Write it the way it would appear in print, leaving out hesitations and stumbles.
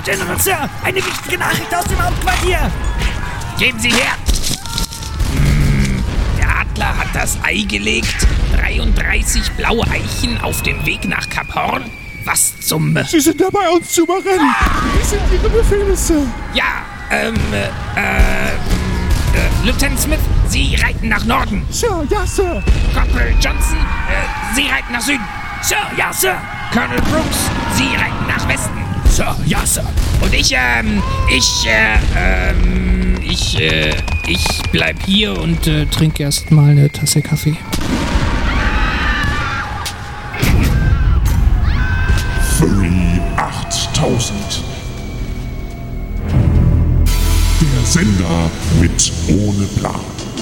General Sir, eine wichtige Nachricht aus dem Hauptquartier. Geben Sie her! Der Adler hat das Ei gelegt. 33 blaue Eichen auf dem Weg nach Kap Horn. Was zum... Sie sind dabei, uns zu überrennen. Wie sind Ihre Befehle, Sir? Ja, Lieutenant Smith, Sie reiten nach Norden. Sir, ja, Sir. Corporal Johnson, Sie reiten nach Süden. Sir, ja, Sir. Colonel Brooks, Sie reiten nach Westen. Sir, ja, Sir. Und ich bleib hier und trinke erst mal eine Tasse Kaffee. Fury 8000. Der Sender mit ohne Plan.